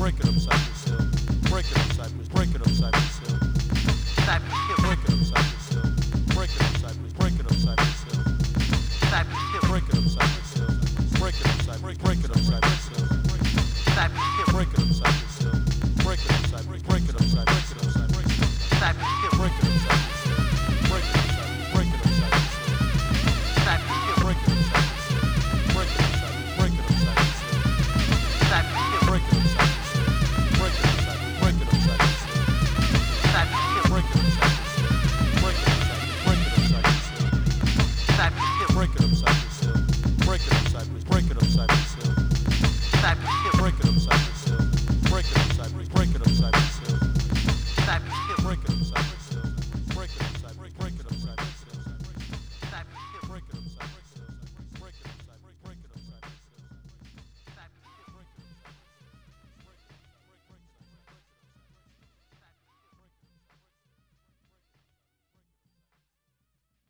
break it up Cypress Hill, break it up Cypress, break it up Cypress Hill, Cypress Hill, break it up Cypress Hill, break it up Cypress, break it up Cypress Hill, Cypress Hill, break it up Cypress Hill, break it up Cypress, break it up Cypress Hill, Cypress Hill, break it up Cypress.